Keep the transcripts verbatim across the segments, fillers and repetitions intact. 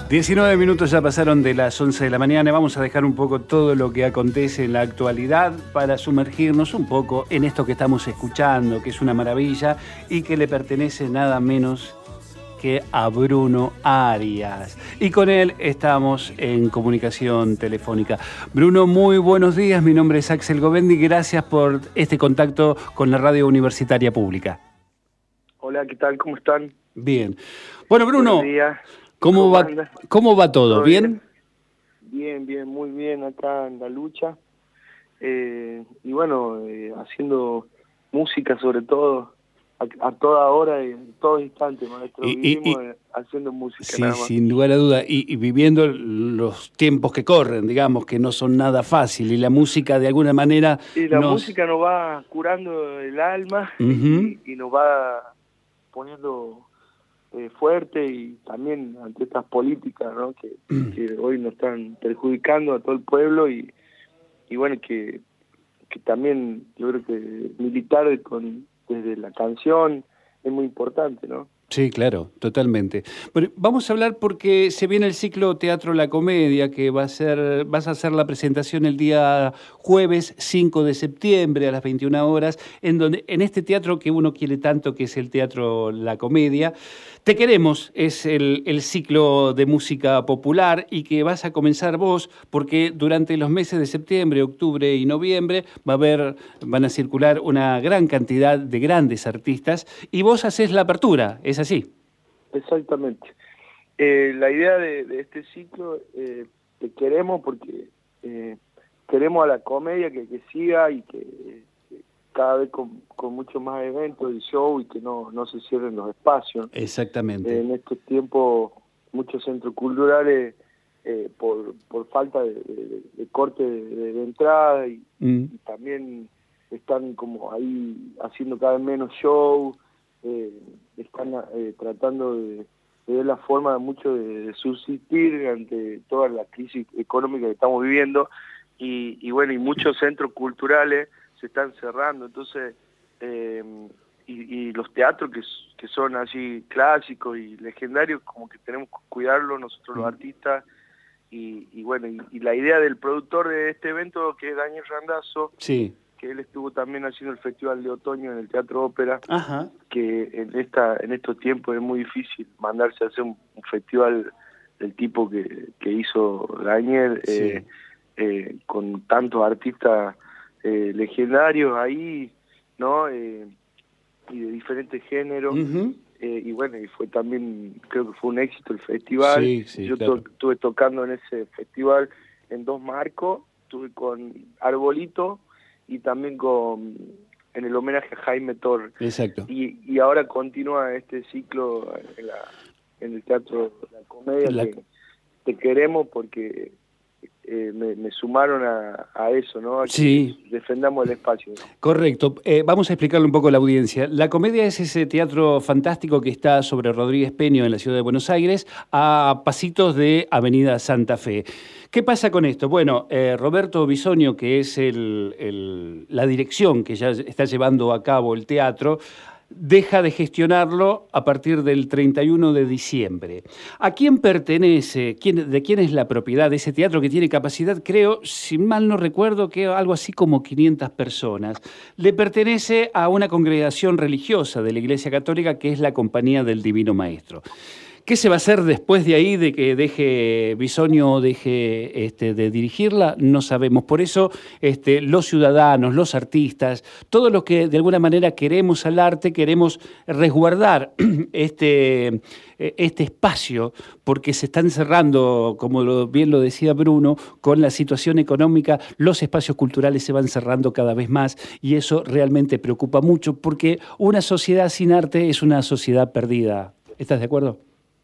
diecinueve minutos ya pasaron de las once de la mañana. Vamos a dejar un poco todo lo que acontece en la actualidad para sumergirnos un poco en esto que estamos escuchando, que es una maravilla y que le pertenece nada menos que a Bruno Arias. Y con él estamos en comunicación telefónica. Bruno, muy buenos días. Mi nombre es Axel Govendi. Gracias por este contacto con la Radio Universitaria Pública. Hola, ¿qué tal? ¿Cómo están? Bien. Bueno, Bruno, buenos días. ¿cómo, ¿Cómo, va, ¿cómo va todo? ¿Todo ¿Bien? Bien, bien, muy bien acá en la lucha. Eh, y bueno, eh, haciendo música sobre todo, a, a toda hora y en todo instante, maestro. Y, Vivimos y, y, haciendo música, sí, nada más. sin lugar a duda. Y, y viviendo los tiempos que corren, digamos, que no son nada fácil. Y la música, de alguna manera, Y la nos... música nos va curando el alma Uh-huh. y, y nos va poniendo eh, fuerte, y también ante estas políticas, ¿no? que, que hoy nos están perjudicando a todo el pueblo, y, y bueno, que, que también yo creo que militar con, desde la canción es muy importante, ¿no? Sí, claro, totalmente. Bueno, vamos a hablar porque se viene el ciclo Teatro La Comedia, que va a ser, vas a hacer la presentación el día jueves cinco de septiembre a las veintiuna horas, en donde en este teatro que uno quiere tanto, que es el Teatro La Comedia. Te queremos, es el, el ciclo de música popular, y que vas a comenzar vos, porque durante los meses de septiembre, octubre y noviembre va a haber, van a circular una gran cantidad de grandes artistas, y vos haces la apertura, ¿es así? Exactamente. Eh, la idea de, de este ciclo, eh, te queremos porque eh, queremos a la comedia que, que siga, y que, que cada vez con, con mucho más eventos y show, y que no, no se cierren los espacios. Exactamente. Eh, en estos tiempos muchos centros culturales, eh, por, por falta de, de, de corte de, de entrada, y, mm. y también están como ahí haciendo cada vez menos show. Eh, están eh, tratando de, de ver la forma mucho de, de subsistir ante toda la crisis económica que estamos viviendo, y, y bueno, y muchos centros culturales se están cerrando. Entonces eh, y, y los teatros que, que son así clásicos y legendarios, como que tenemos que cuidarlos nosotros los artistas. Y, y bueno, y, y la idea del productor de este evento, que es Daniel Randazzo, sí, que él estuvo también haciendo el Festival de Otoño en el Teatro Ópera. Ajá. Que en esta en estos tiempos es muy difícil mandarse a hacer un, un festival del tipo que, que hizo Daniel, sí. eh, eh, con tantos artistas eh, legendarios ahí, ¿no? Eh, y de diferentes géneros. Uh-huh. eh, y bueno, y fue también, creo que fue un éxito el festival. Sí, sí, Yo claro. to, estuve tocando en ese festival en dos marcos, estuve con Arbolito y también con en el homenaje a Jaime Torres. Exacto. Y, y ahora continúa este ciclo en, la, en el Teatro de la Comedia, la... que te queremos porque eh, me, me sumaron a, a eso, ¿no? A que sí. defendamos el espacio. Correcto. Eh, vamos a explicarle un poco a la audiencia. La Comedia es ese teatro fantástico que está sobre Rodríguez Peña en la ciudad de Buenos Aires, a pasitos de Avenida Santa Fe. ¿Qué pasa con esto? Bueno, eh, Roberto Bisogno, que es el, el, la dirección que ya está llevando a cabo el teatro, deja de gestionarlo a partir del treinta y uno de diciembre. ¿A quién pertenece? ¿Quién, ¿De quién es la propiedad de ese teatro que tiene capacidad, creo, si mal no recuerdo, que algo así como quinientas personas? Le pertenece a una congregación religiosa de la Iglesia Católica, que es la Compañía del Divino Maestro. ¿Qué se va a hacer después de ahí, de que deje Bisogno, deje este, de dirigirla? No sabemos. Por eso este, los ciudadanos, los artistas, todos los que de alguna manera queremos al arte, queremos resguardar este, este espacio, porque se están cerrando, como lo, bien lo decía Bruno, con la situación económica, los espacios culturales se van cerrando cada vez más, y eso realmente preocupa mucho, porque una sociedad sin arte es una sociedad perdida. ¿Estás de acuerdo?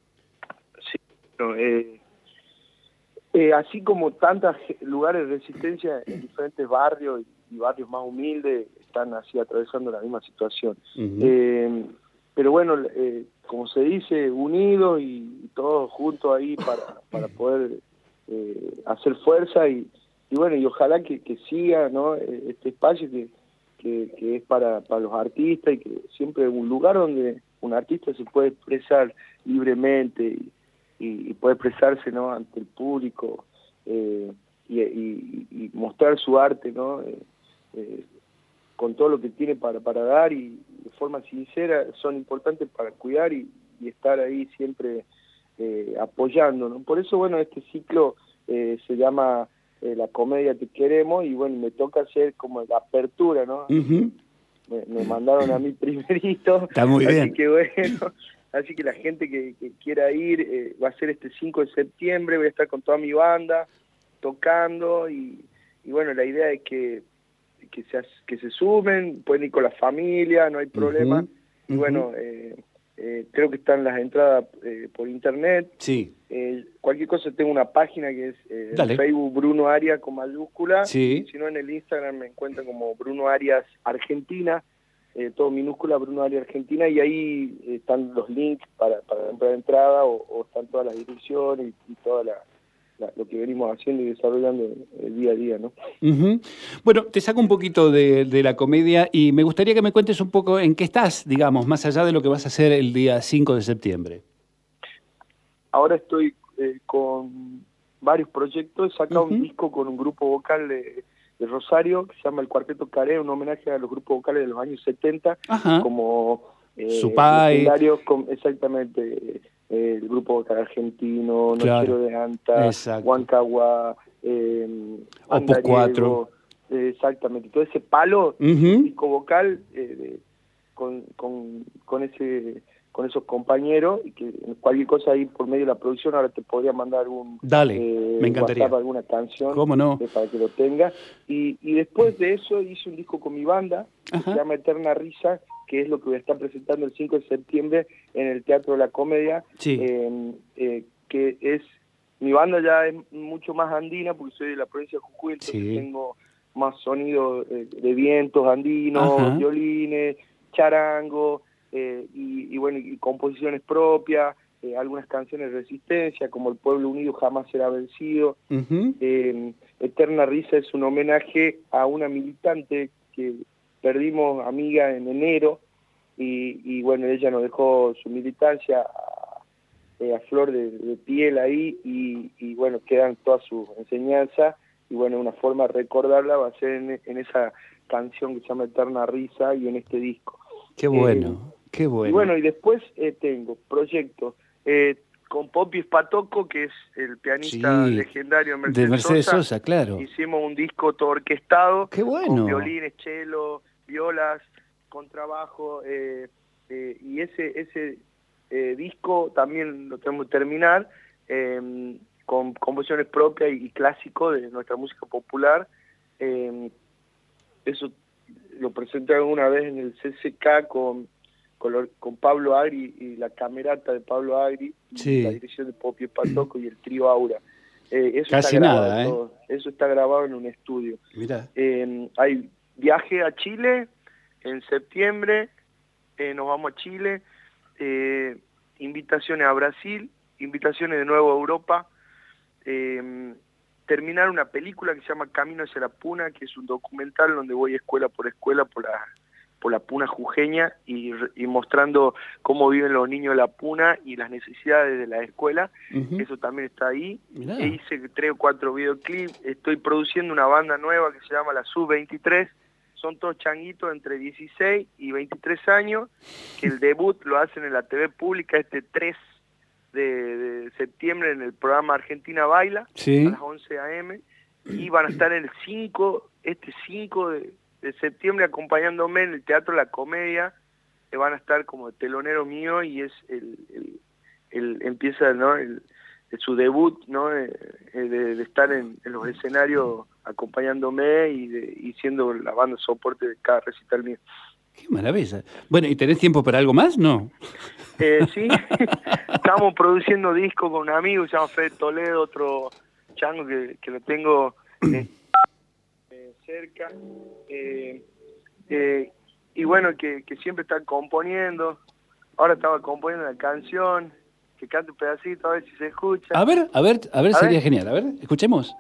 Eh, eh, así como tantos lugares de resistencia en diferentes barrios y barrios más humildes están así atravesando la misma situación. Uh-huh. eh, pero bueno, eh, como se dice, unidos y, y todos juntos ahí para, para poder eh, hacer fuerza, y, y bueno, y ojalá que, que siga, ¿no? Este espacio que, que, que es para, para los artistas, y que siempre es un lugar donde un artista se puede expresar libremente y, y, y poder expresarse, ¿no?, ante el público, eh, y, y, y mostrar su arte, ¿no?, eh, eh, con todo lo que tiene para, para dar y de forma sincera, son importantes para cuidar y, y estar ahí siempre eh, apoyando, ¿no? Por eso, bueno, este ciclo eh, se llama eh, La Comedia Te Queremos, y bueno, me toca hacer como la apertura, ¿no? Uh-huh. me, me mandaron a mí primerito. Está muy así bien. que bueno, así que la gente que, que quiera ir, eh, va a ser este cinco de septiembre, voy a estar con toda mi banda tocando, y, y bueno, la idea es que que se, que se sumen, pueden ir con la familia, no hay problema. Uh-huh. Y Uh-huh. bueno, eh, eh, creo que están las entradas eh, por internet. Sí. Eh, cualquier cosa, tengo una página que es eh, en Dale. Facebook Bruno Arias con mayúscula, Sí. y si no en el Instagram me encuentran como Bruno Arias Argentina, eh, todo minúscula, Bruno Arias Argentina, y ahí están los links para, para comprar entrada, o, o están todas las direcciones y, y toda la, la, lo que venimos haciendo y desarrollando el día a día, ¿no? Uh-huh. Bueno, te saco un poquito de, de la comedia y me gustaría que me cuentes un poco en qué estás, digamos, más allá de lo que vas a hacer el día cinco de septiembre. Ahora estoy eh, con varios proyectos, he sacado Uh-huh. un disco con un grupo vocal de, de Rosario que se llama El Cuarteto Caré, un homenaje a los grupos vocales de los años setenta, Ajá. como eh, Supay. legendarios, con, exactamente, eh, el grupo vocal argentino, Claro. Nochero de Anta, Exacto. Huancagua, eh, Opus cuatro. eh, exactamente, todo ese palo, Uh-huh. un disco vocal eh, de, con, con, con ese... con esos compañeros, y que cualquier cosa ahí por medio de la producción ahora te podría mandar un Dale, eh, me encantaría. WhatsApp, alguna canción. ¿Cómo no? Eh, para que lo tenga. Y, y después de eso hice un disco con mi banda, que Ajá. se llama Eterna Risa, que es lo que voy a estar presentando el cinco de septiembre en el Teatro de la Comedia, Sí. eh, eh, que es, mi banda ya es mucho más andina, porque soy de la provincia de Jujuy, entonces Sí. tengo más sonido eh, de vientos andinos, Ajá. violines, charango, Eh, y, y bueno, y composiciones propias, eh, algunas canciones de resistencia, como El Pueblo Unido Jamás Será Vencido. Uh-huh. eh, Eterna Risa es un homenaje a una militante que perdimos, amiga, en enero, y, y bueno, ella nos dejó su militancia a, eh, a flor de, de piel ahí, y, y bueno, quedan todas sus enseñanzas, y bueno, una forma de recordarla va a ser en, en esa canción que se llama Eterna Risa y en este disco. Qué bueno, Eh, qué bueno. Y bueno, y después eh, tengo proyectos eh, con Popi Spatoco, que es el pianista Sí, legendario de Mercedes, de Mercedes Sosa. Sosa, claro. Hicimos un disco todo orquestado, Qué bueno. con violines, cello, violas, contrabajo, eh, eh, y ese ese eh, disco también lo tenemos que terminar, eh, con composiciones propias y, y clásicos de nuestra música popular. Eh, eso lo presenté alguna vez en el C C K con, con, con Pablo Agri y la camerata de Pablo Agri, Sí. la dirección de Popi Patoco y el trío Aura. Eh, eso Casi está grabado nada, ¿eh? todo. Eso está grabado en un estudio. Mirá. Eh, hay viaje a Chile en septiembre, eh, nos vamos a Chile, eh, invitaciones a Brasil, invitaciones de nuevo a Europa, eh, terminar una película que se llama Camino hacia la Puna, que es un documental donde voy escuela por escuela por la, por la Puna jujeña, y, y mostrando cómo viven los niños de la Puna y las necesidades de la escuela. Uh-huh. Eso también está ahí. Mirá. E hice tres o cuatro videoclips. Estoy produciendo una banda nueva que se llama la Sub veintitrés. Son todos changuitos entre dieciséis y veintitrés años, que el debut lo hacen en la T V pública este tres de, de septiembre en el programa Argentina Baila, sí. a las once a eme, y van a estar el cinco, este cinco de, de septiembre acompañándome en el Teatro La Comedia, que van a estar como telonero mío, y es el, el, el empieza, ¿no?, el, el, su debut, ¿no?, de, de, de estar en, en los escenarios acompañándome y, de, y siendo la banda de soporte de cada recital mío. Qué maravilla. Bueno, ¿y tenés tiempo para algo más? No. Eh, sí, estamos produciendo discos con un amigo, se llama Fred Toledo, otro chango que, que lo tengo eh, eh, cerca, eh, eh, y bueno, que, que siempre está componiendo. Ahora estaba componiendo una canción, que cante un pedacito, a ver si se escucha. A ver, a ver, a ver, a sería ver. genial. A ver, escuchemos.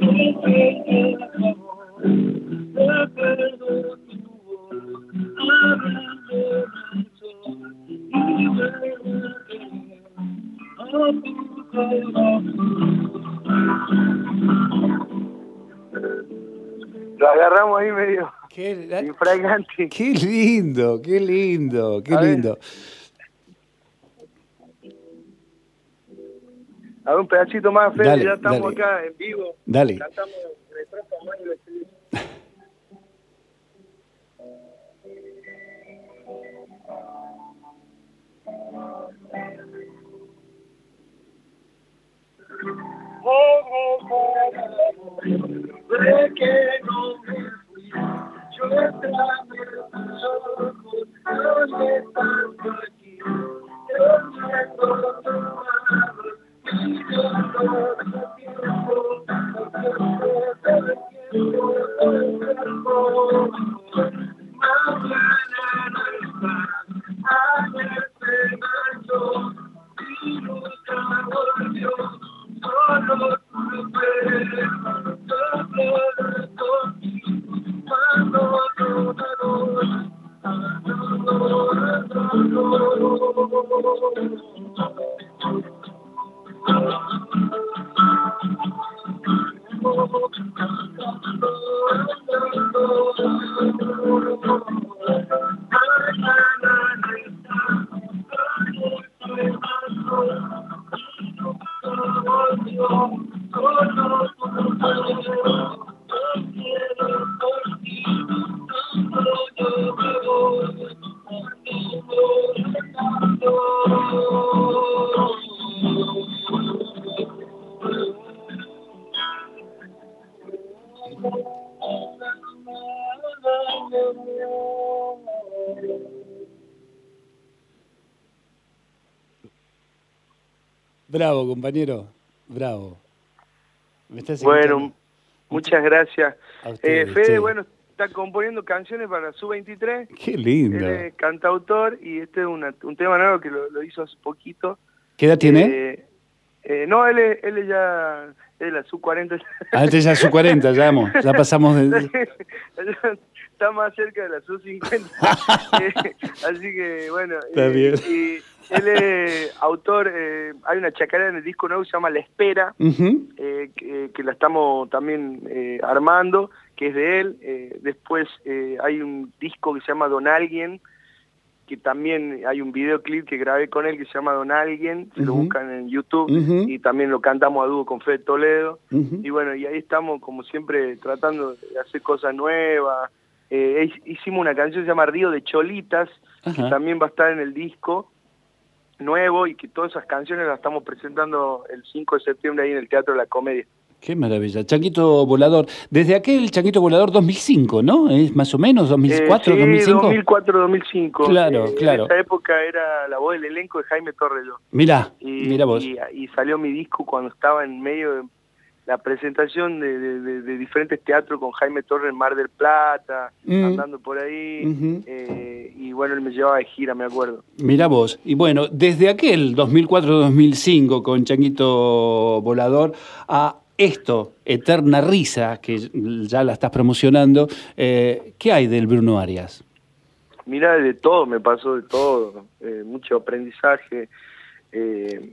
Lo agarramos ahí medio qué, infragante. Qué lindo, qué lindo, qué a lindo. Ver, a ver un pedacito más, Fede, dale, ya estamos dale. acá en vivo. Dale. Cantamos de tropa más y lo escribimos. De que no me fui, yo extraño tus ojos, no estando aquí, yo siento tu mano, y yo todo el tiempo, todo el tiempo, todo el tiempo, mañana no está, ayer se marchó, y nunca volvió, solo tu pelo. Bravo, compañero, bravo. ¿Me estás bueno, escuchando? muchas gracias. A ustedes, eh, Fede, che. bueno, está componiendo canciones para Sub veintitrés. Qué lindo. Él es cantautor y este es una, un tema nuevo que lo, lo hizo hace poquito. ¿Qué edad tiene? Eh, eh, no, él es, él es ya es la Sub cuarenta. Ah, este ya es su cuarenta, ya, vamos, ya pasamos de... Está más cerca de la Sub cincuenta. eh, así que, bueno. Está eh, bien. Y él es autor, eh, hay una chacarera en el disco nuevo que se llama La Espera, Uh-huh. eh, que, que la estamos también eh, armando, que es de él. Eh, después eh, hay un disco que se llama Don Alguien, que también hay un videoclip que grabé con él que se llama Don Alguien, se uh-huh. lo buscan en YouTube, uh-huh. y también lo cantamos a dúo con Fede Toledo, uh-huh. y bueno, y ahí estamos como siempre tratando de hacer cosas nuevas. Eh, hicimos una canción que se llama Río de Cholitas, uh-huh. que también va a estar en el disco nuevo, y que todas esas canciones las estamos presentando el cinco de septiembre ahí en el Teatro de la Comedia. Qué maravilla. Changuito Volador. Desde aquel Changuito Volador dos mil cinco, ¿no? ¿Es más o menos? ¿dos mil cuatro, eh, sí, dos mil cinco? dos mil cuatro, dos mil cinco. Claro, eh, claro. En esa época era la voz del elenco de Jaime Torres. Mirá, y, mirá vos. Y, y salió mi disco cuando estaba en medio de la presentación de, de, de, de diferentes teatros con Jaime Torres en Mar del Plata, mm. andando por ahí, uh-huh. eh, y bueno, él me llevaba de gira, me acuerdo. Mirá vos, y bueno, desde aquel dos mil cuatro, dos mil cinco con Changuito Volador a esto, Eterna Risa, que ya la estás promocionando, eh, ¿qué hay del Bruno Arias? Mirá, de todo, me pasó de todo, eh, mucho aprendizaje, eh,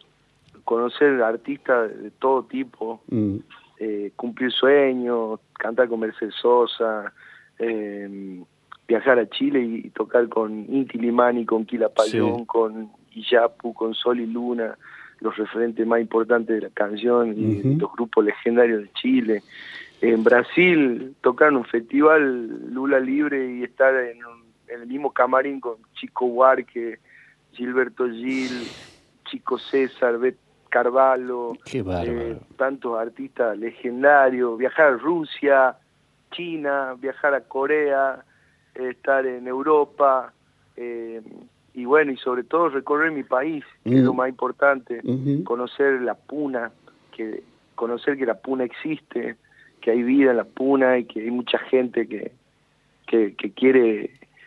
conocer artistas de todo tipo, mm. eh, cumplir sueños, cantar con Mercedes Sosa, eh, viajar a Chile y, y tocar con Inti Limani, con Quilapayún, sí. con Iyapu, con Sol y Luna, los referentes más importantes de la canción, y uh-huh. los grupos legendarios de Chile. En Brasil, tocar en un festival Lula Libre y estar en, un, en el mismo camarín con Chico Buarque, Gilberto Gil, Chico César, Bet Carvalho, eh, tantos artistas legendarios, viajar a Rusia, China, viajar a Corea, eh, estar en Europa, eh, y bueno, y sobre todo recorrer mi país, que mm. es lo más importante, uh-huh. conocer la Puna, que conocer que la Puna existe, que hay vida en la Puna y que hay mucha gente que, que, que quiere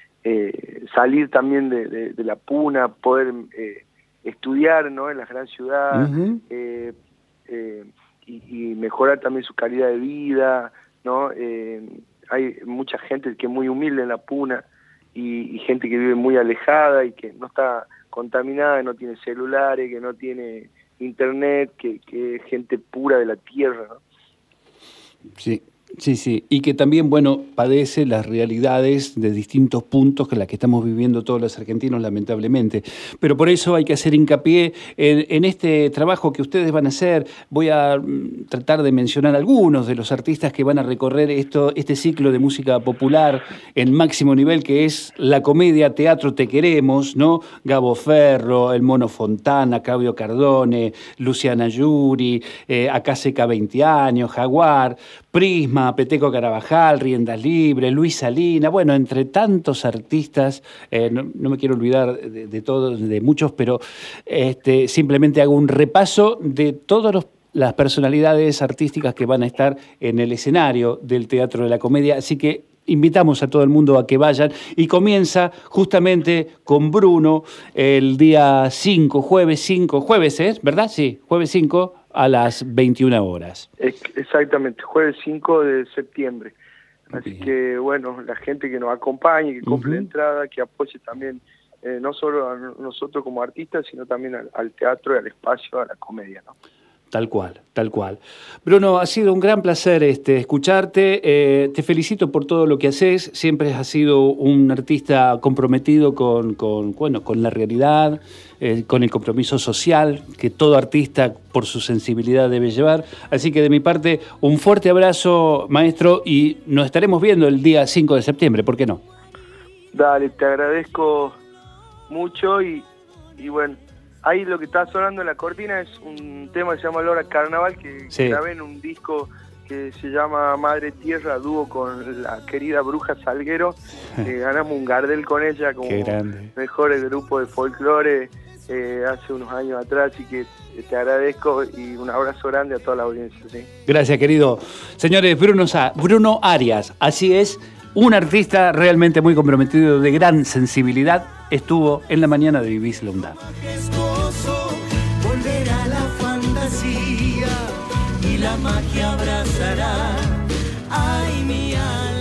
eh, salir también de, de, de la Puna, poder... Eh, estudiar, ¿no?, en la gran ciudad, uh-huh. eh, eh, y, y mejorar también su calidad de vida, ¿no? Eh, hay mucha gente que es muy humilde en la puna y, y gente que vive muy alejada y que no está contaminada, que no tiene celulares, que no tiene internet, que, que es gente pura de la tierra, ¿no? Sí. Sí, sí, y que también, bueno, padece las realidades de distintos puntos que las que estamos viviendo todos los argentinos, lamentablemente. Pero por eso hay que hacer hincapié en, en este trabajo que ustedes van a hacer. Voy a mm, tratar de mencionar algunos de los artistas que van a recorrer esto, este ciclo de música popular en máximo nivel, que es la comedia Teatro Te Queremos, ¿no? Gabo Ferro, el Mono Fontana, Claudio Cardone, Luciana Yuri, eh, Acá Seca veinte años, Jaguar, Prisma, Peteco Carabajal, Riendas Libres, Luis Salina, bueno, entre tantos artistas, eh, no, no me quiero olvidar de, de todos, de muchos, pero este, simplemente hago un repaso de todas los, las personalidades artísticas que van a estar en el escenario del Teatro de la Comedia, así que invitamos a todo el mundo a que vayan y comienza justamente con Bruno el día cinco, jueves cinco, jueves es, ¿verdad? Sí, jueves cinco a las veintiuna horas. Exactamente, jueves cinco de septiembre. Así Bien. que, bueno, la gente que nos acompañe, que compre Uh-huh. la entrada, que apoye también, eh, no solo a nosotros como artistas, sino también al, al teatro y al espacio, a la comedia, ¿no? Tal cual, tal cual. Bruno, ha sido un gran placer este, escucharte. Eh, te felicito por todo lo que haces. Siempre has sido un artista comprometido con, con, bueno, con la realidad, eh, con el compromiso social que todo artista por su sensibilidad debe llevar. Así que de mi parte, un fuerte abrazo, maestro, y nos estaremos viendo el día cinco de septiembre, ¿por qué no? Dale, te agradezco mucho y, y bueno, ahí lo que está sonando en la cortina es un tema que se llama Lora Carnaval, que Sí. grabé en un disco que se llama Madre Tierra, dúo con la querida Bruja Salguero, que ganamos un Gardel con ella como Qué grande. mejor grupo de folclore eh, hace unos años atrás, así que te agradezco y un abrazo grande a toda la audiencia. ¿Sí? Gracias, querido. Señores, Bruno, Sa- Bruno Arias, así es, un artista realmente muy comprometido, de gran sensibilidad, estuvo en la mañana de Vivís la UNDAD. Majestuoso, volver a la fantasía y la magia abrazará. Ay, mi alma.